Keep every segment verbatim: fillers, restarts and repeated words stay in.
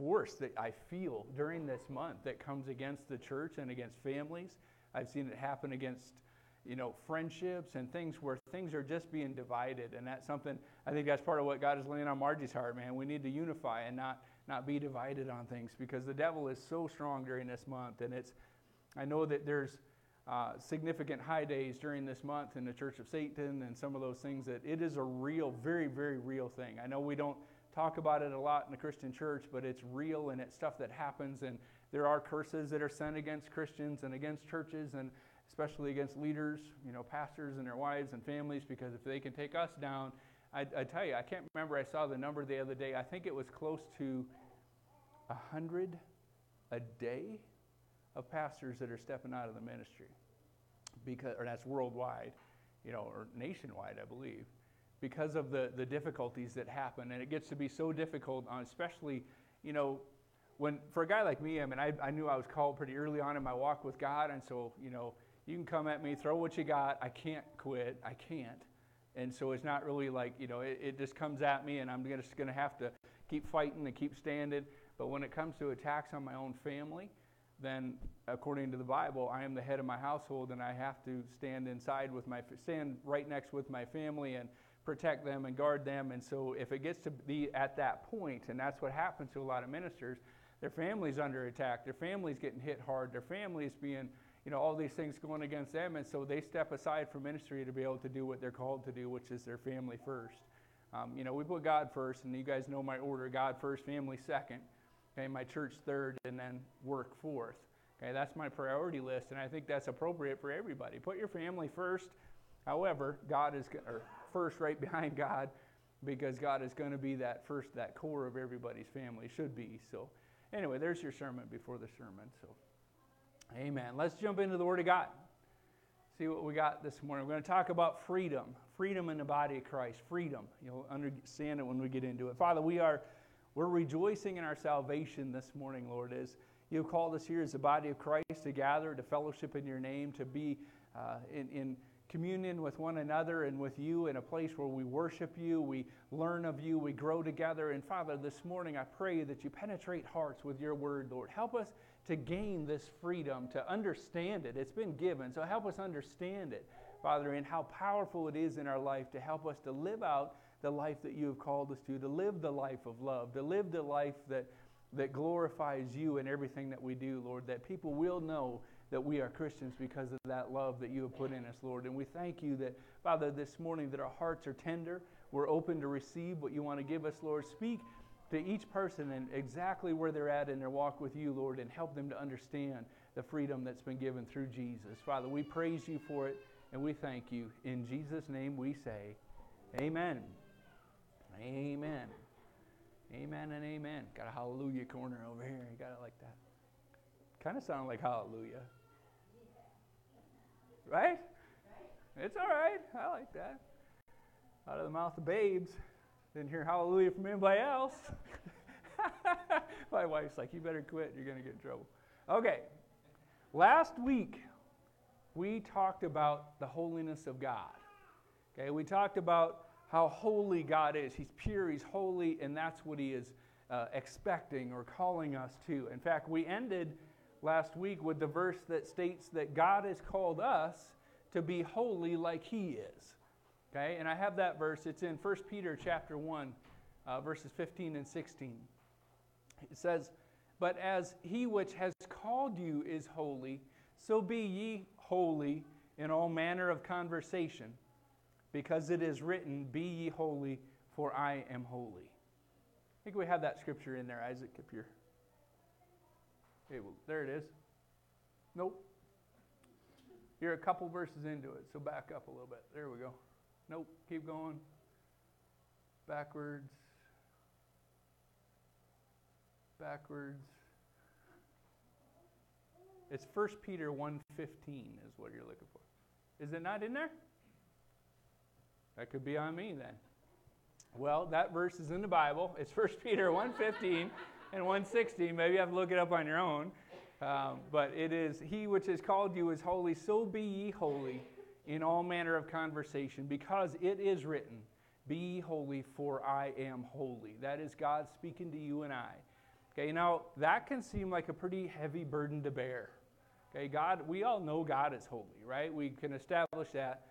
force that I feel during this month that comes against the church and against families. I've seen it happen against, you know, friendships and things where things are just being divided. And that's something, I think that's part of what God is laying on Margie's heart, man. We need to unify and not, not be divided on things, because the devil is so strong during this month. And it's, I know that there's uh, significant high days during this month in the Church of Satan and some of those things, that it is a real, very, very real thing. I know we don't talk about it a lot in the Christian church, but it's real, and it's stuff that happens. And there are curses that are sent against Christians and against churches, and especially against leaders, you know, pastors and their wives and families, because if they can take us down, I, I tell you, I can't remember, I saw the number the other day. I think it was close to a hundred a day of pastors that are stepping out of the ministry, because, or that's worldwide, you know, or nationwide, I believe, because of the, the difficulties that happen. And it gets to be so difficult, on especially, you know, when, for a guy like me, I mean, I, I knew I was called pretty early on in my walk with God, and so, you know, you can come at me, throw what you got, I can't quit, I can't. And so it's not really like, you know, it, it just comes at me, and I'm just going to have to keep fighting and keep standing. But when it comes to attacks on my own family, then according to the Bible, I am the head of my household, and I have to stand inside with my, stand right next with my family and protect them and guard them. And so if it gets to be at that point, and that's what happens to a lot of ministers, their family's under attack, their family's getting hit hard, their family's being, you know, all these things going against them, and so they step aside from ministry to be able to do what they're called to do, which is their family first. Um, you know, we put God first, and you guys know my order: God first, family second, okay, my church third, and then work fourth. Okay, that's my priority list, and I think that's appropriate for everybody. Put your family first. However, God is or first, right behind God, because God is going to be that first, that core of everybody's family, should be. So, anyway, there's your sermon before the sermon. So, amen. Let's jump into the Word of God. See what we got this morning. We're going to talk about freedom. Freedom in the body of Christ. Freedom. You'll understand it when we get into it. Father, we are we're rejoicing in our salvation this morning, Lord, as you've called us here as the body of Christ to gather, to fellowship in your name, to be uh, in, in communion with one another and with you, in a place where we worship you, we learn of you, we grow together. And Father, this morning I pray that you penetrate hearts with your word, Lord. Help us to gain this freedom, to understand it. It's been given, so help us understand it, Father, and how powerful it is in our life to help us to live out the life that you have called us to, to live the life of love, to live the life that, that glorifies you in everything that we do, Lord, that people will know that we are Christians because of that love that you have put in us, Lord. And we thank you that, Father, this morning that our hearts are tender. We're open to receive what you want to give us, Lord. Speak to each person and exactly where they're at in their walk with you, Lord, and help them to understand the freedom that's been given through Jesus. Father, we praise you for it, and we thank you. In Jesus' name we say, amen. Amen. Amen and amen. Got a hallelujah corner over here. You got it like that. Kind of sound like hallelujah. Right? It's all right. I like that. Out of the mouth of babes. Didn't hear hallelujah from anybody else. My wife's like, you better quit. You're going to get in trouble. Okay. Last week, we talked about the holiness of God. Okay, we talked about how holy God is. He's pure, he's holy, and that's what he is uh, expecting or calling us to. In fact, we ended last week with the verse that states that God has called us to be holy like he is. Okay, and I have that verse. It's in First Peter chapter one, uh, verses fifteen and sixteen. It says, "But as he which has called you is holy, so be ye holy in all manner of conversation, because it is written, be ye holy, for I am holy." I think we have that scripture in there, Isaac, up here. Okay, well, there it is. Nope. You're a couple verses into it, so back up a little bit. There we go. Nope, keep going. Backwards. Backwards. It's First Peter one fifteen is what you're looking for. Is it not in there? That could be on me then. Well, that verse is in the Bible. It's First Peter one fifteen and one sixteen. Maybe you have to look it up on your own. Um, but it is, he which has called you is holy, so be ye holy in all manner of conversation, because it is written, be ye holy, for I am holy. That is God speaking to you and I. Okay, now that can seem like a pretty heavy burden to bear. Okay, God, we all know God is holy, right? We can establish that.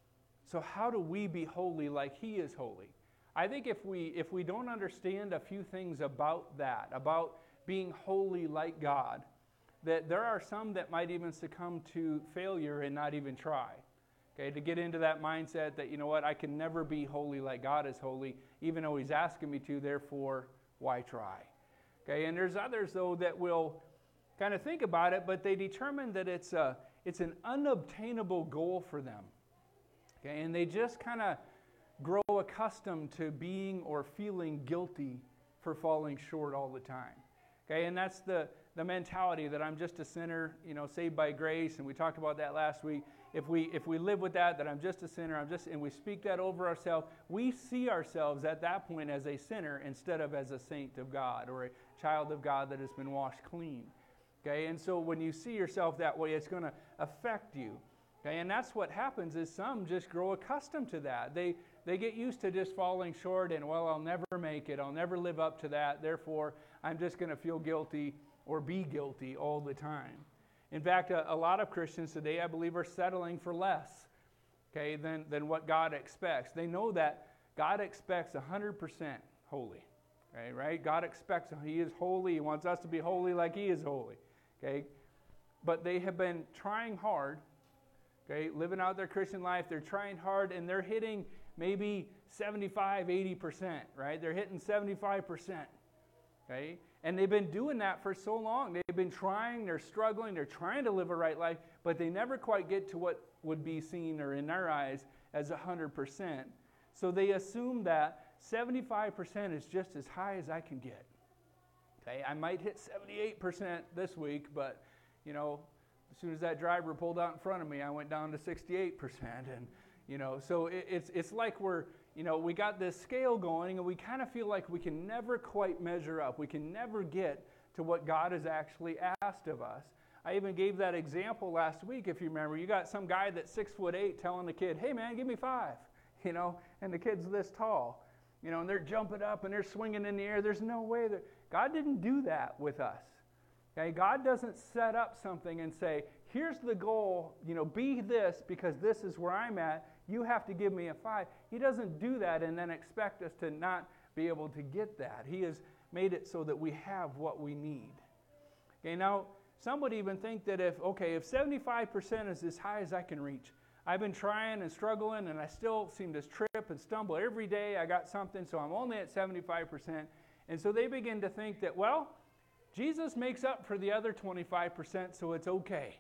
So how do we be holy like He is holy? I think if we if we don't understand a few things about that, about being holy like God, that there are some that might even succumb to failure and not even try. Okay, to get into that mindset that, you know what, I can never be holy like God is holy, even though He's asking me to, therefore, why try? Okay, and there's others, though, that will kind of think about it, but they determine that it's a, it's an unobtainable goal for them. Okay, and they just kind of grow accustomed to being or feeling guilty for falling short all the time. Okay, and that's the, the mentality that I'm just a sinner, you know, saved by grace, and we talked about that last week. If we if we live with that, that I'm just a sinner, I'm just, and we speak that over ourselves, we see ourselves at that point as a sinner instead of as a saint of God or a child of God that has been washed clean. Okay, and so when you see yourself that way, it's going to affect you. Okay, and that's what happens is some just grow accustomed to that. They they get used to just falling short and, well, I'll never make it. I'll never live up to that. Therefore, I'm just going to feel guilty or be guilty all the time. In fact, a, a lot of Christians today, I believe, are settling for less, okay, than, than what God expects. They know that God expects one hundred percent holy, okay, right? God expects, He is holy. He wants us to be holy like He is holy, okay? But they have been trying hard, okay, living out their Christian life. They're trying hard, and they're hitting maybe seventy-five, eighty percent, right? They're hitting seventy-five percent, okay? And they've been doing that for so long. They've been trying, they're struggling, they're trying to live a right life, but they never quite get to what would be seen, or in our eyes, as one hundred percent. So they assume that seventy-five percent is just as high as I can get. Okay, I might hit seventy-eight percent this week, but, you know, as soon as that driver pulled out in front of me, I went down to sixty-eight percent. And, you know, so it, it's it's like we're, you know, we got this scale going, and we kind of feel like we can never quite measure up. We can never get to what God has actually asked of us. I even gave that example last week, if you remember. You got some guy that's six foot eight telling the kid, hey, man, give me five, you know, and the kid's this tall, you know, and they're jumping up and they're swinging in the air. There's no way that God didn't do that with us. Okay, God doesn't set up something and say, here's the goal, you know, be this because this is where I'm at. You have to give me a five. He doesn't do that and then expect us to not be able to get that. He has made it so that we have what we need. Okay, now, some would even think that if, okay, if seventy-five percent is as high as I can reach, I've been trying and struggling and I still seem to trip and stumble every day. I got something, so I'm only at seventy-five percent. And so they begin to think that, well, Jesus makes up for the other twenty-five percent, so it's okay.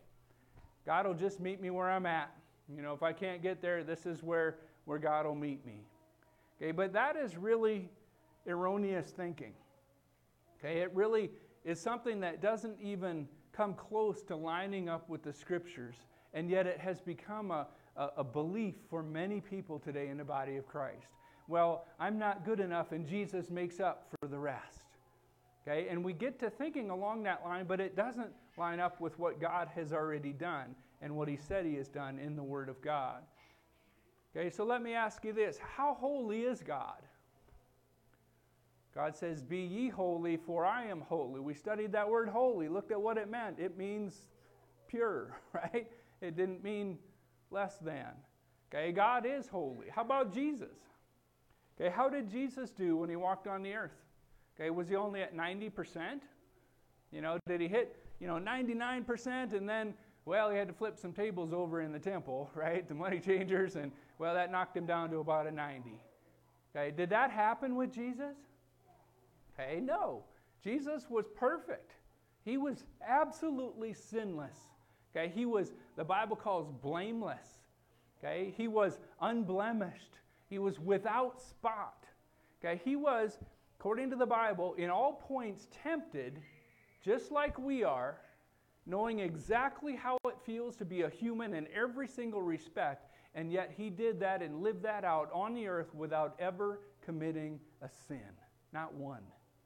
God will just meet me where I'm at. You know, if I can't get there, this is where, where God will meet me. Okay, but that is really erroneous thinking. Okay, it really is something that doesn't even come close to lining up with the Scriptures, and yet it has become a, a, a belief for many people today in the body of Christ. Well, I'm not good enough, and Jesus makes up for the rest. Okay, and we get to thinking along that line, but it doesn't line up with what God has already done and what He said He has done in the Word of God. Okay, so let me ask you this. How holy is God? God says, be ye holy, for I am holy. We studied that word holy, looked at what it meant. It means pure, right? It didn't mean less than. Okay, God is holy. How about Jesus? Okay, how did Jesus do when He walked on the earth? Okay, was He only at ninety percent? You know, did He hit, you know, ninety-nine percent and then, well, He had to flip some tables over in the temple, right? The money changers, and, well, that knocked Him down to about a ninety. Okay, did that happen with Jesus? Okay, no. Jesus was perfect. He was absolutely sinless. Okay, He was, the Bible calls blameless. Okay, He was unblemished. He was without spot. Okay, He was, according to the Bible, in all points tempted, just like we are, knowing exactly how it feels to be a human in every single respect, and yet He did that and lived that out on the earth without ever committing a sin. Not one.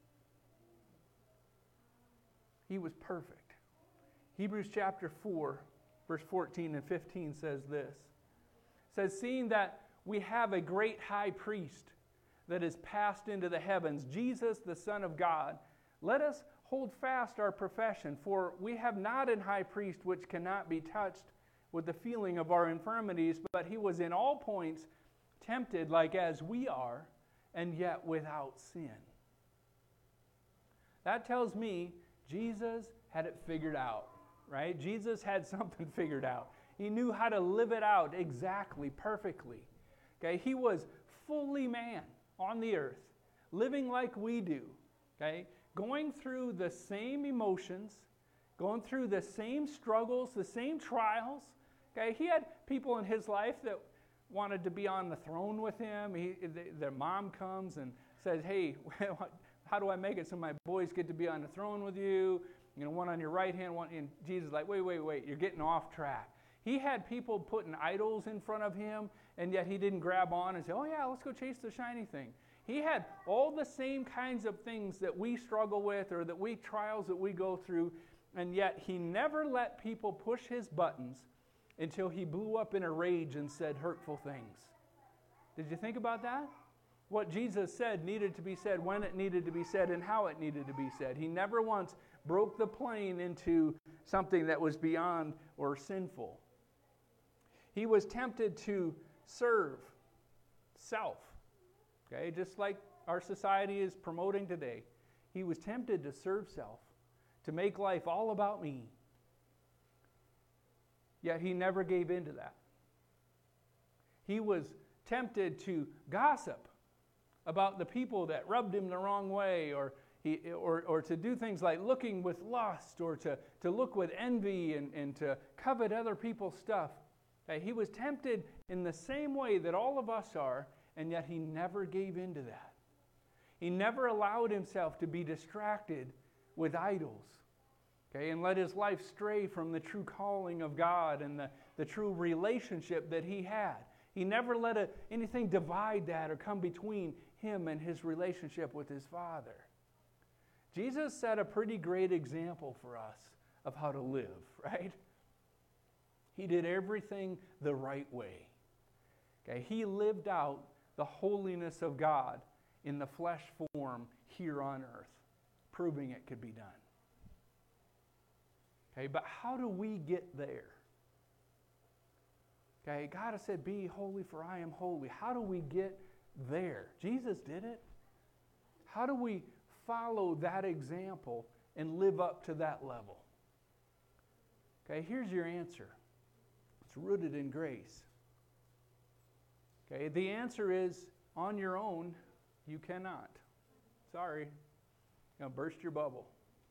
He was perfect. Hebrews chapter four, verse fourteen and fifteen says this. It says, seeing that we have a great high priest that is passed into the heavens, Jesus, the Son of God, let us hold fast our profession, for we have not an high priest which cannot be touched with the feeling of our infirmities, but he was in all points tempted like as we are, and yet without sin. That tells me Jesus had it figured out, right? Jesus had something figured out. He knew how to live it out exactly, perfectly. Okay, he was fully man on the earth, living like we do, okay, going through the same emotions, going through the same struggles, the same trials. Okay, he had people in his life that wanted to be on the throne with him. He, their mom comes and says, "Hey, how do I make it so my boys get to be on the throne with you? You know, one on your right hand, one." And Jesus is like, "Wait, wait, wait! You're getting off track." He had people putting idols in front of him, and yet he didn't grab on and say, "Oh yeah, let's go chase the shiny thing." He had all the same kinds of things that we struggle with, or that we trials that we go through, and yet he never let people push his buttons until he blew up in a rage and said hurtful things. Did you think about that? What Jesus said needed to be said, when it needed to be said, and how it needed to be said. He never once broke the plane into something that was beyond or sinful. He was tempted to serve self, okay, just like our society is promoting today. He was tempted to serve self, to make life all about me. Yet he never gave in to that. He was tempted to gossip about the people that rubbed him the wrong way, or he, or, or to do things like looking with lust, or to, to look with envy and, and to covet other people's stuff. Okay, he was tempted in the same way that all of us are, and yet he never gave in to that. He never allowed himself to be distracted with idols, okay, and let his life stray from the true calling of God and the, the true relationship that he had. He never let a, anything divide that or come between him and his relationship with his Father. Jesus set a pretty great example for us of how to live, right? He did everything the right way. Okay, he lived out the holiness of God in the flesh form here on earth, proving it could be done. Okay, but how do we get there? Okay, God has said, "Be holy for I am holy." How do we get there? Jesus did it. How do we follow that example and live up to that level? Okay, here's your answer. It's rooted in grace. Okay, the answer is, on your own, you cannot. Sorry, I'm going to burst your bubble.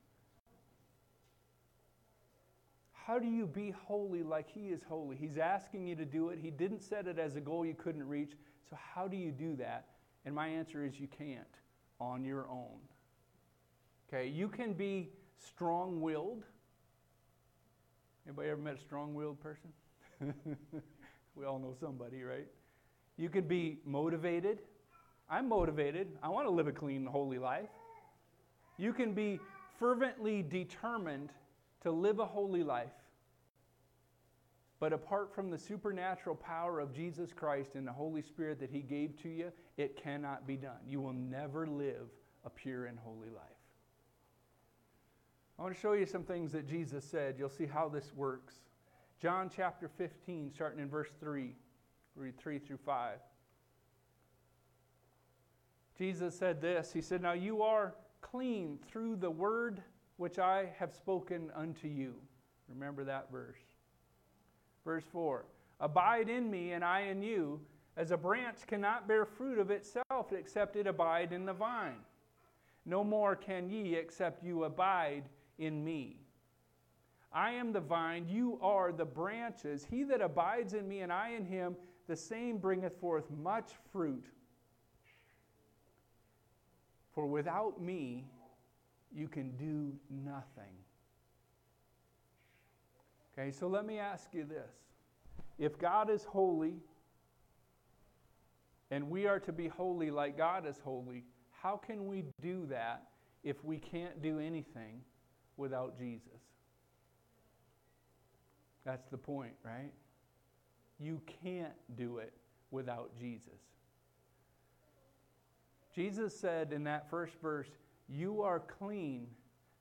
How do you be holy like he is holy? He's asking you to do it. He didn't set it as a goal you couldn't reach. So how do you do that? And my answer is you can't on your own. Okay, you can be strong-willed. Anybody ever met a strong-willed person? We all know somebody, right? You can be motivated. I'm motivated. I want to live a clean, holy life. You can be fervently determined to live a holy life. But apart from the supernatural power of Jesus Christ and the Holy Spirit that he gave to you, it cannot be done. You will never live a pure and holy life. I want to show you some things that Jesus said. You'll see how this works. John chapter fifteen, starting in verse three. Read three through five. Jesus said this. He said, "Now you are clean through the word which I have spoken unto you." Remember that verse. Verse four. "Abide in me, and I in you, as a branch cannot bear fruit of itself except it abide in the vine. No more can ye except you abide in me. I am the vine, you are the branches. He that abides in me, and I in him, the same bringeth forth much fruit. For without me, you can do nothing." Okay, so let me ask you this. If God is holy, and we are to be holy like God is holy, how can we do that if we can't do anything without Jesus? That's the point, right? You can't do it without Jesus. Jesus said in that first verse, "You are clean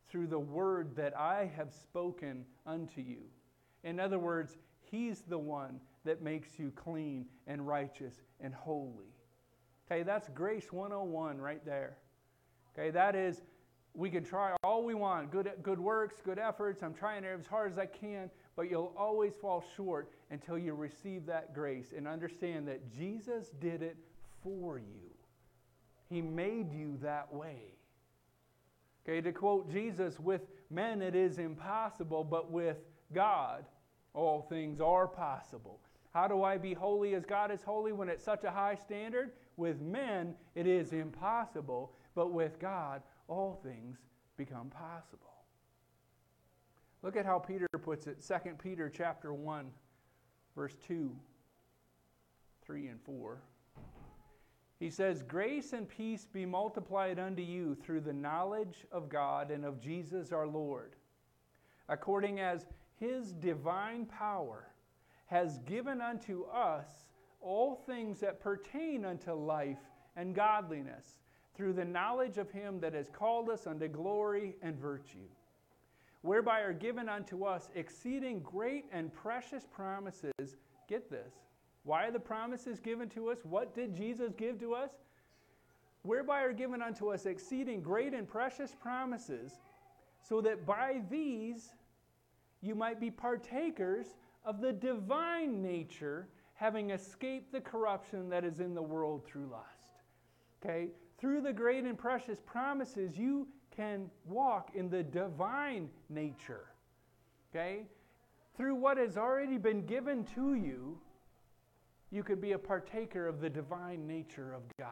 through the word that I have spoken unto you. In other words, He's the one that makes you clean and righteous and holy. Okay, that's Grace one oh one right there. Okay, that is, we can try all we want, good, good works, good efforts, I'm trying as hard as I can, but you'll always fall short until you receive that grace and understand that Jesus did it for you. He made you that way. Okay, to quote Jesus, with men it is impossible, but with God all things are possible. How do I be holy as God is holy when it's such a high standard? With men it is impossible, but with God all things become possible. Look at how Peter puts it, Second Peter chapter one, verse two, three, and four. He says, "Grace and peace be multiplied unto you through the knowledge of God and of Jesus our Lord, according as His divine power has given unto us all things that pertain unto life and godliness, through the knowledge of Him that has called us unto glory and virtue, whereby are given unto us exceeding great and precious promises." Get this. Why are the promises given to us? What did Jesus give to us? Whereby are given unto us exceeding great and precious promises, so that by these you might be partakers of the divine nature, having escaped the corruption that is in the world through lust. Okay? Through the great and precious promises, you can walk in the divine nature. Okay? Through what has already been given to you, you could be a partaker of the divine nature of God.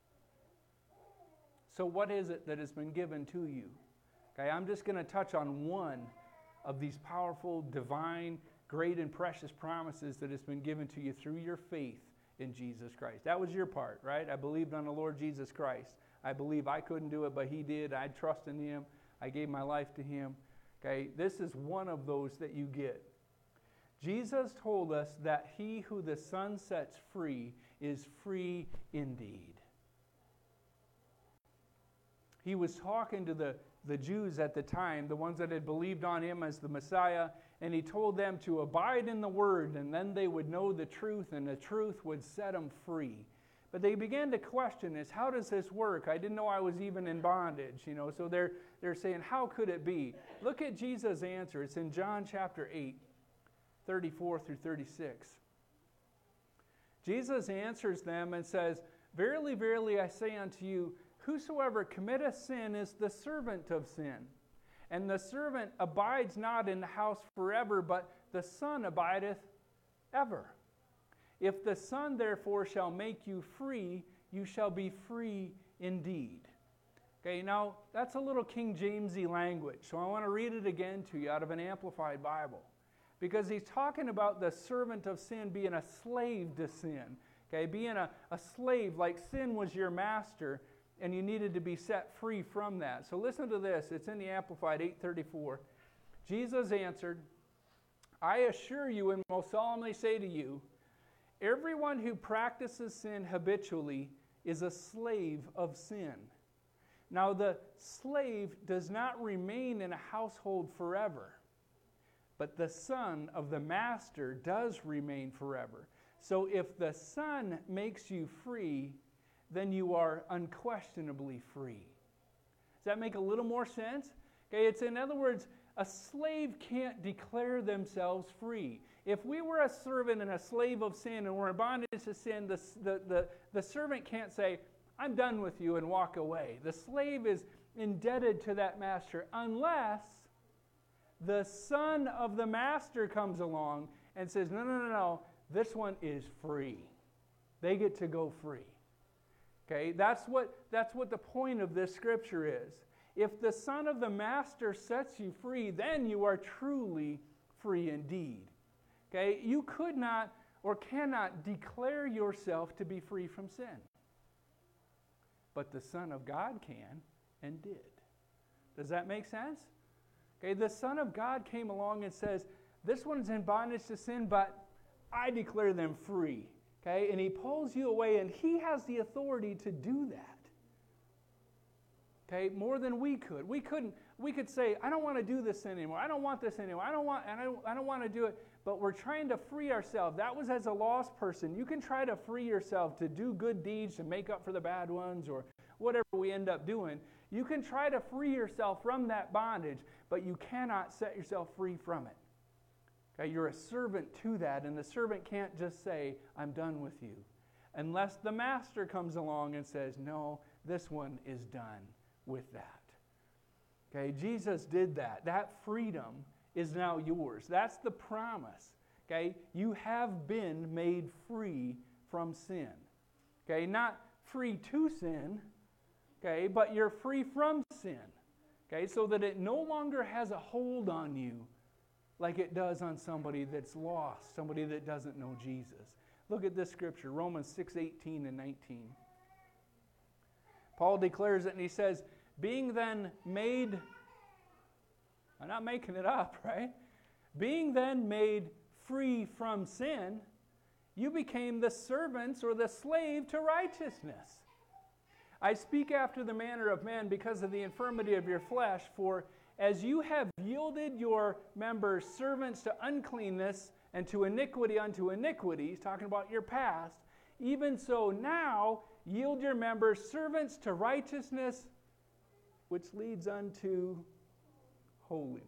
So what is it that has been given to you? Okay, I'm just going to touch on one of these powerful, divine, great and precious promises that has been given to you through your faith in Jesus Christ. That was your part, right? I believed on the Lord Jesus Christ. I believe I couldn't do it, but He did. I trust in Him. I gave my life to Him. Okay, this is one of those that you get. Jesus told us that he who the Son sets free is free indeed. He was talking to the, the Jews at the time, the ones that had believed on Him as the Messiah, and He told them to abide in the Word, and then they would know the truth, and the truth would set them free. But they began to question this. How does this work? I didn't know I was even in bondage. You know, so they're, they're saying, how could it be? Look at Jesus' answer. It's in John chapter eight. thirty-four through thirty-six. Jesus answers them and says, "Verily, verily, I say unto you, whosoever committeth sin is the servant of sin. And the servant abides not in the house forever, but the Son abideth ever. If the Son therefore shall make you free, you shall be free indeed." Okay, now that's a little King Jamesy language, so I want to read it again to you out of an Amplified Bible. Because he's talking about the servant of sin being a slave to sin. Okay, being a, a slave, like sin was your master, and you needed to be set free from that. So listen to this. It's in the Amplified eight thirty-four. Jesus answered, "I assure you and most solemnly say to you, everyone who practices sin habitually is a slave of sin. Now the slave does not remain in a household forever, but the son of the master does remain forever. So if the Son makes you free, then you are unquestionably free." Does that make a little more sense? Okay, it's in other words, a slave can't declare themselves free. If we were a servant and a slave of sin and we're in bondage to sin, the, the, the, the servant can't say, "I'm done with you," and walk away. The slave is indebted to that master unless the son of the master comes along and says, no, no, no, no, this one is free. They get to go free. Okay, that's what, that's what the point of this scripture is. If the son of the master sets you free, then you are truly free indeed. Okay, you could not or cannot declare yourself to be free from sin. But the Son of God can and did. Does that make sense? Okay, the Son of God came along and says, this one's in bondage to sin, but I declare them free. Okay, and he pulls you away, and he has the authority to do that. Okay, more than we could. We couldn't, we could say, I don't want to do this anymore. I don't want this anymore. I don't want, and I don't, I don't want to do it. But we're trying to free ourselves. That was as a lost person. You can try to free yourself to do good deeds to make up for the bad ones or whatever we end up doing. You can try to free yourself from that bondage, but you cannot set yourself free from it. Okay, you're a servant to that, and the servant can't just say, I'm done with you. Unless the master comes along and says, no, this one is done with that. Okay, Jesus did that. That freedom is now yours. That's the promise. Okay, you have been made free from sin. Okay, not free to sin, okay, but you're free from sin. Okay, so that it no longer has a hold on you like it does on somebody that's lost, somebody that doesn't know Jesus. Look at this scripture, Romans six, eighteen and nineteen. Paul declares it and he says, being then made, I'm not making it up, right? Being then made free from sin, you became the servants or the slave to righteousness. I speak after the manner of man because of the infirmity of your flesh, for as you have yielded your members servants to uncleanness and to iniquity unto iniquity, he's talking about your past, even so now yield your members servants to righteousness, which leads unto holiness.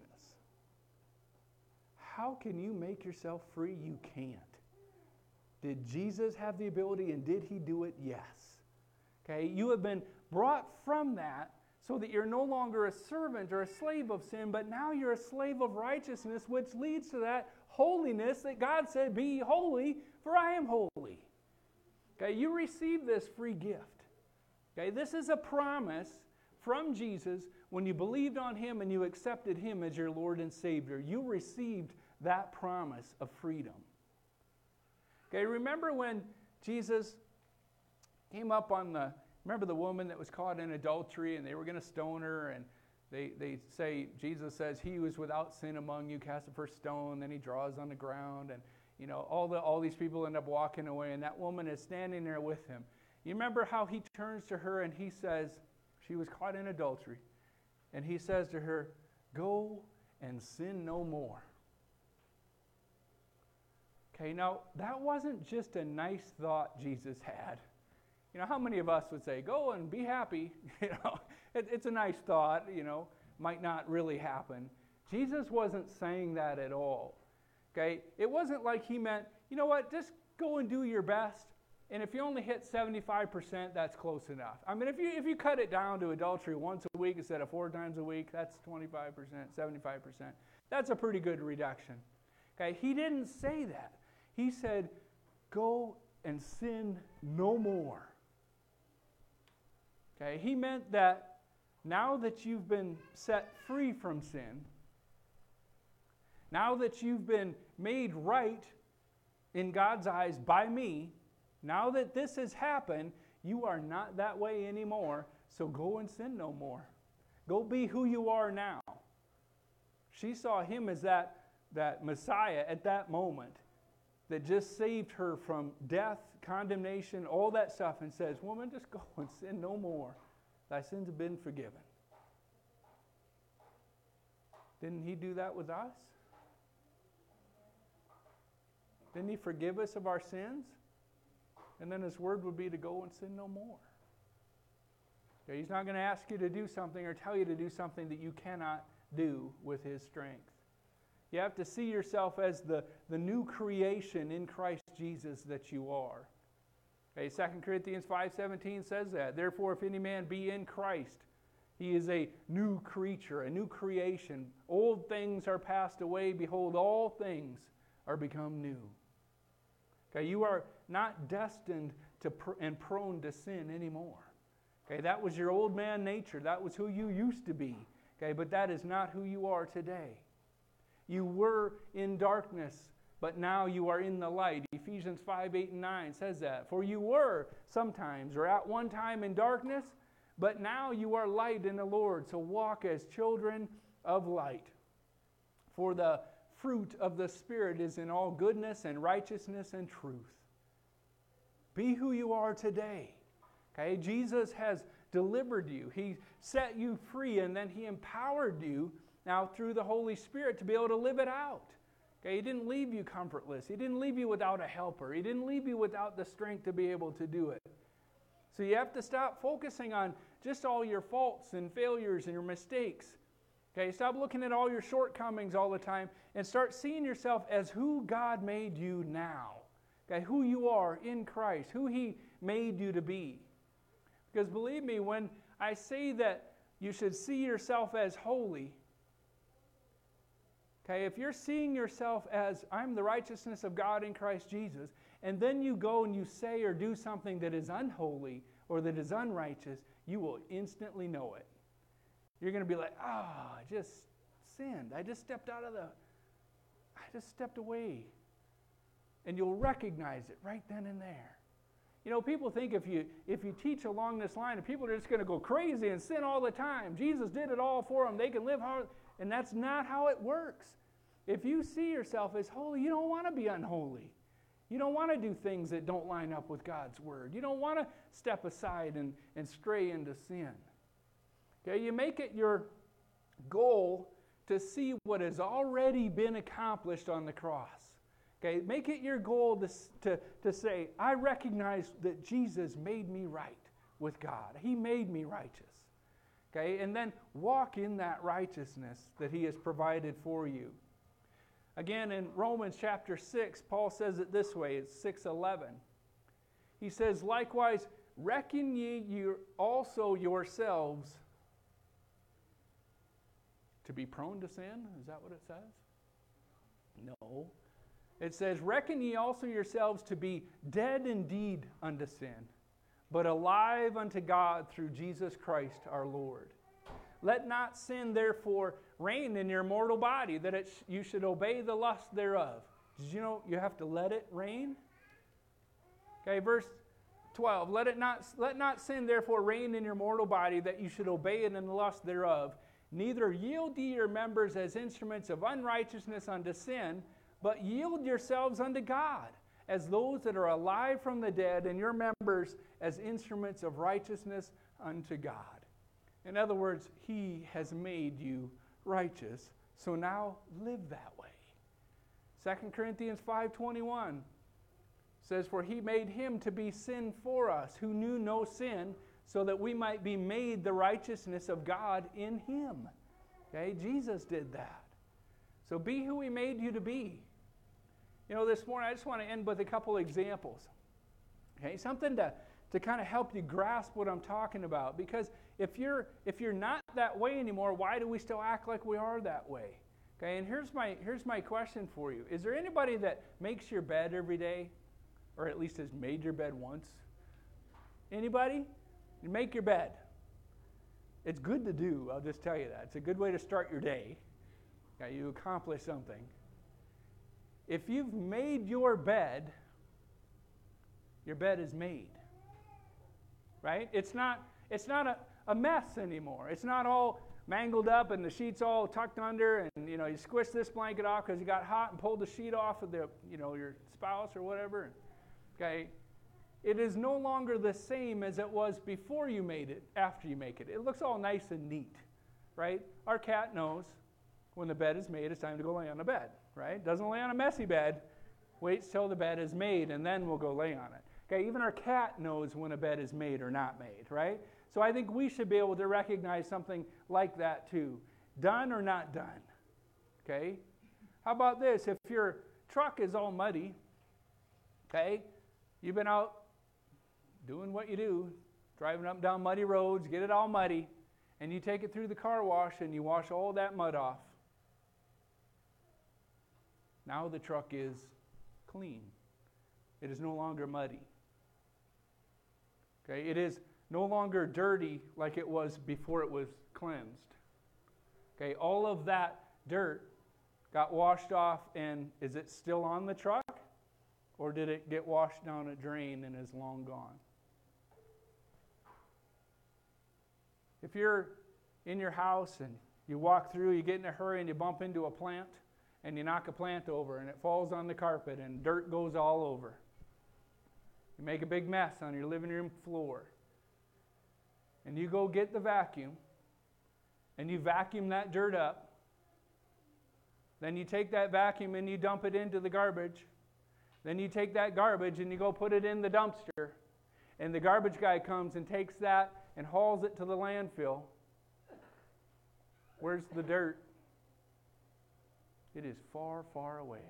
How can you make yourself free? You can't. Did Jesus have the ability and did he do it? Yes. Okay, you have been brought from that so that you're no longer a servant or a slave of sin, but now you're a slave of righteousness, which leads to that holiness that God said, be holy, for I am holy. Okay, you receive this free gift. Okay, this is a promise from Jesus when you believed on him and you accepted him as your Lord and Savior. You received that promise of freedom. Okay, remember when Jesus came up on the, remember the woman that was caught in adultery and they were going to stone her, and they, they say, Jesus says, he who is without sin among you, cast the first stone. Then he draws on the ground, and you know, all the all these people end up walking away, and that woman is standing there with him. You remember how he turns to her and he says, she was caught in adultery, and he says to her, go and sin no more. Okay, now that wasn't just a nice thought Jesus had. You know, how many of us would say, go and be happy? You know, it, it's a nice thought, you know, might not really happen. Jesus wasn't saying that at all. Okay, it wasn't like he meant, you know what, just go and do your best, and if you only hit seventy-five percent, that's close enough. I mean, if you if you cut it down to adultery once a week instead of four times a week, that's twenty-five percent, seventy-five percent. That's a pretty good reduction. Okay, he didn't say that. He said, go and sin no more. Okay, he meant that now that you've been set free from sin, now that you've been made right in God's eyes by me, now that this has happened, you are not that way anymore, so go and sin no more. Go be who you are now. She saw him as that, that Messiah at that moment that just saved her from death, condemnation, all that stuff, and says, woman, just go and sin no more. Thy sins have been forgiven. Didn't he do that with us? Didn't he forgive us of our sins? And then his word would be to go and sin no more. Okay, he's not going to ask you to do something or tell you to do something that you cannot do with his strength. You have to see yourself as the, the new creation in Christ Jesus that you are. Okay, Second Corinthians five seventeen says that. Therefore, if any man be in Christ, he is a new creature, a new creation. Old things are passed away. Behold, all things are become new. Okay, you are not destined to pr- and prone to sin anymore. Okay, that was your old man nature. That was who you used to be. Okay, but that is not who you are today. You were in darkness, but now you are in the light. Ephesians five, eight, and nine says that. For you were sometimes or at one time in darkness, but now you are light in the Lord. So walk as children of light. For the fruit of the Spirit is in all goodness and righteousness and truth. Be who you are today. Okay, Jesus has delivered you. He set you free, and then He empowered you now through the Holy Spirit to be able to live it out. Okay, He didn't leave you comfortless. He didn't leave you without a helper. He didn't leave you without the strength to be able to do it. So you have to stop focusing on just all your faults and failures and your mistakes. Okay, stop looking at all your shortcomings all the time and start seeing yourself as who God made you now. Okay, who you are in Christ, who He made you to be. Because believe me, when I say that you should see yourself as holy, okay, if you're seeing yourself as, I'm the righteousness of God in Christ Jesus, and then you go and you say or do something that is unholy or that is unrighteous, you will instantly know it. You're going to be like, ah, oh, I just sinned. I just stepped out of the, I just stepped away. And you'll recognize it right then and there. You know, people think if you if you teach along this line, people are just going to go crazy and sin all the time. Jesus did it all for them. They can live hard. And that's not how it works. If you see yourself as holy, you don't want to be unholy. You don't want to do things that don't line up with God's word. You don't want to step aside and, and stray into sin. Okay, you make it your goal to see what has already been accomplished on the cross. Okay, make it your goal to, to, to say, I recognize that Jesus made me right with God. He made me righteous. Okay, and then walk in that righteousness that He has provided for you. Again, in Romans chapter six, Paul says it this way, it's six eleven. He says, likewise, reckon ye you also yourselves to be prone to sin? Is that what it says? No. It says, reckon ye also yourselves to be dead indeed unto sin, but alive unto God through Jesus Christ our Lord. Let not sin therefore reign in your mortal body, that it sh- you should obey the lust thereof. Did you know you have to let it reign? Okay, verse twelve. Let it not let not sin therefore reign in your mortal body, that you should obey it in the lust thereof. Neither yield ye your members as instruments of unrighteousness unto sin, but yield yourselves unto God, as those that are alive from the dead, and your members as instruments of righteousness unto God. In other words, He has made you righteous, so now live that way. Second Corinthians five twenty-one says, for He made Him to be sin for us, who knew no sin, so that we might be made the righteousness of God in Him. Okay, Jesus did that. So be who He made you to be. You know, this morning I just want to end with a couple examples. Okay, something to, to kind of help you grasp what I'm talking about. Because if you're if you're not that way anymore, why do we still act like we are that way? Okay, and here's my here's my question for you. Is there anybody that makes your bed every day? Or at least has made your bed once? Anybody? You make your bed. It's good to do, I'll just tell you that. It's a good way to start your day. Okay, you accomplish something. If you've made your bed, your bed is made. Right? It's not it's not a, a mess anymore. It's not all mangled up and the sheet's all tucked under, and you know, you squish this blanket off because you got hot and pulled the sheet off of the, you know, your spouse or whatever. Okay? It is no longer the same as it was before you made it, after you make it. It looks all nice and neat. Right? Our cat knows when the bed is made, it's time to go lay on the bed. Right? Doesn't lay on a messy bed. Waits till the bed is made, and then we'll go lay on it. Okay, even our cat knows when a bed is made or not made, right? So I think we should be able to recognize something like that too. Done or not done. Okay? How about this? If your truck is all muddy, okay, you've been out doing what you do, driving up and down muddy roads, get it all muddy, and you take it through the car wash and you wash all that mud off. Now the truck is clean. It is no longer muddy. Okay, it is no longer dirty like it was before it was cleansed. Okay, all of that dirt got washed off, and is it still on the truck? Or did it get washed down a drain and is long gone? If you're in your house and you walk through, you get in a hurry and you bump into a plant, and you knock a plant over and it falls on the carpet and dirt goes all over. You make a big mess on your living room floor. and you go get the vacuum, and you vacuum that dirt up. Then you take that vacuum and you dump it into the garbage. Then you take that garbage and you go put it in the dumpster. And the garbage guy comes and takes that and hauls it to the landfill. Where's the dirt? It is far, far away.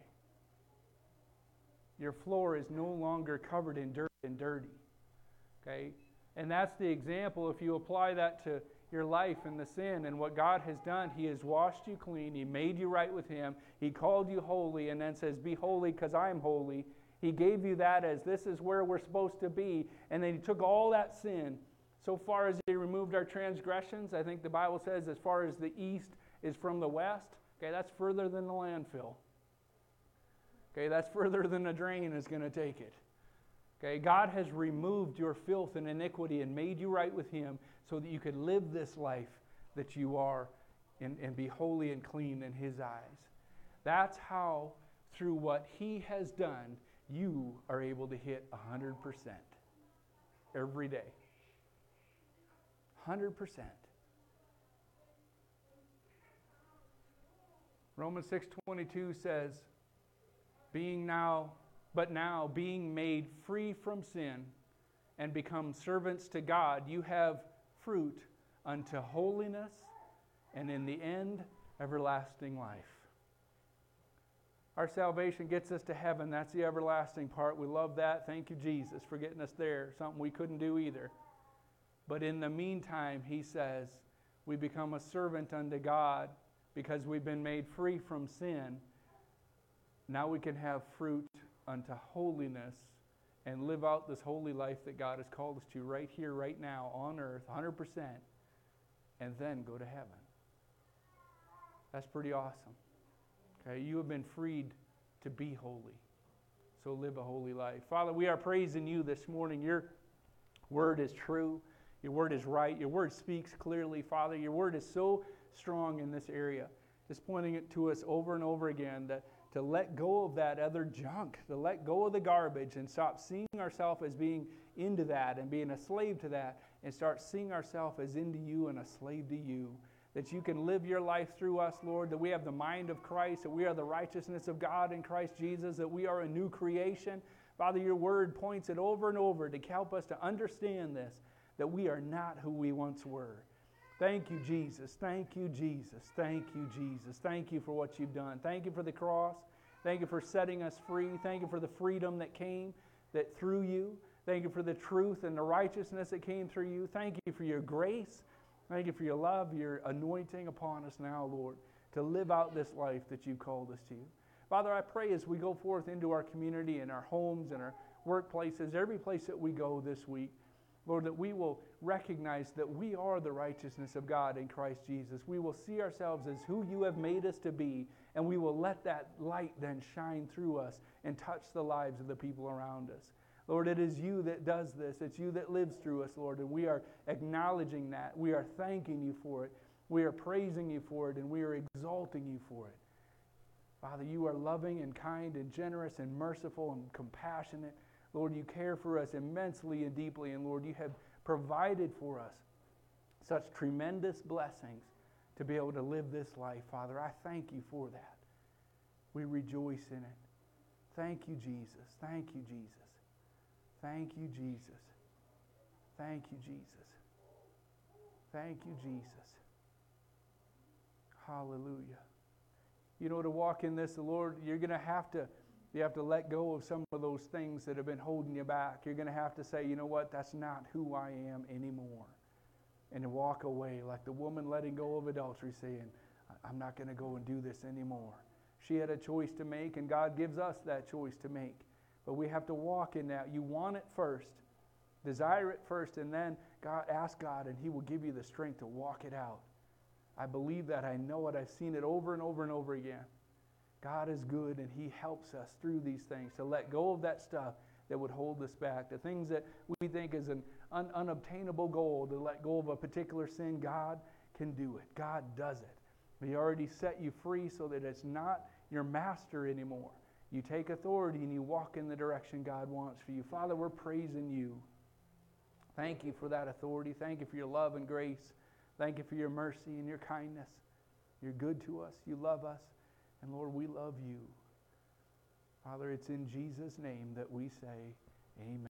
Your floor is no longer covered in dirt and dirty. Okay? And that's the example. If you apply that to your life and the sin and what God has done, He has washed you clean. He made you right with Him. He called you holy and then says, be holy because I am holy. He gave you that as this is where we're supposed to be. And then He took all that sin. So far as He removed our transgressions, I think the Bible says as far as the east is from the west, okay, that's further than the landfill. Okay, that's further than a drain is going to take it. Okay, God has removed your filth and iniquity and made you right with Him so that you could live this life that you are and, and be holy and clean in His eyes. That's how, through what He has done, you are able to hit one hundred percent every day. one hundred percent. Romans six twenty-two says, being now, but now being made free from sin and become servants to God, you have fruit unto holiness and in the end, everlasting life. Our salvation gets us to heaven. That's the everlasting part. We love that. Thank you, Jesus, for getting us there. Something we couldn't do either. But in the meantime, He says, we become a servant unto God because we've been made free from sin. Now we can have fruit unto holiness and live out this holy life that God has called us to right here, right now, on earth, one hundred percent, and then go to heaven. That's pretty awesome. Okay, you have been freed to be holy. So live a holy life. Father, we are praising You this morning. Your word is true. Your word is right. Your word speaks clearly, Father. Your word is so strong in this area. Just pointing it to us over and over again that to let go of that other junk, to let go of the garbage and stop seeing ourselves as being into that and being a slave to that and start seeing ourselves as into You and a slave to You. That You can live Your life through us, Lord, that we have the mind of Christ, that we are the righteousness of God in Christ Jesus, that we are a new creation. Father, Your word points it over and over to help us to understand this, that we are not who we once were. Thank You, Jesus. Thank You, Jesus. Thank You, Jesus. Thank You for what You've done. Thank You for the cross. Thank You for setting us free. Thank You for the freedom that came that through You. Thank You for the truth and the righteousness that came through You. Thank You for Your grace. Thank You for Your love, Your anointing upon us now, Lord, to live out this life that You've called us to. Father, I pray as we go forth into our community and our homes and our workplaces, every place that we go this week, Lord, that we will recognize that we are the righteousness of God in Christ Jesus. We will see ourselves as who You have made us to be, and we will let that light then shine through us and touch the lives of the people around us. Lord, it is You that does this. It's You that lives through us, Lord, and we are acknowledging that. We are thanking You for it. We are praising You for it, and we are exalting You for it. Father, You are loving and kind and generous and merciful and compassionate. Lord, You care for us immensely and deeply, and Lord, You have provided for us such tremendous blessings to be able to live this life. Father, I thank You for that. We rejoice in it. Thank You, Jesus. Thank You, Jesus. Thank You, Jesus. Thank You, Jesus. Thank You, Jesus. Hallelujah. You know, to walk in this, the Lord, you're going to have to, you have to let go of some of those things that have been holding you back. You're going to have to say, you know what, that's not who I am anymore. And to walk away like the woman letting go of adultery, saying, I'm not going to go and do this anymore. She had a choice to make, and God gives us that choice to make. But we have to walk in that. You want it first. Desire it first, and then God, ask God, and He will give you the strength to walk it out. I believe that. I know it. I've seen it over and over and over again. God is good, and He helps us through these things to let go of that stuff that would hold us back. The things that we think is an un- unobtainable goal, to let go of a particular sin, God can do it. God does it. He already set you free so that it's not your master anymore. You take authority and you walk in the direction God wants for you. Father, we're praising You. Thank you for that authority. Thank you for your love and grace. Thank you for your mercy and your kindness. You're good to us. You love us. And Lord, we love you. Father, it's in Jesus' name that we say amen.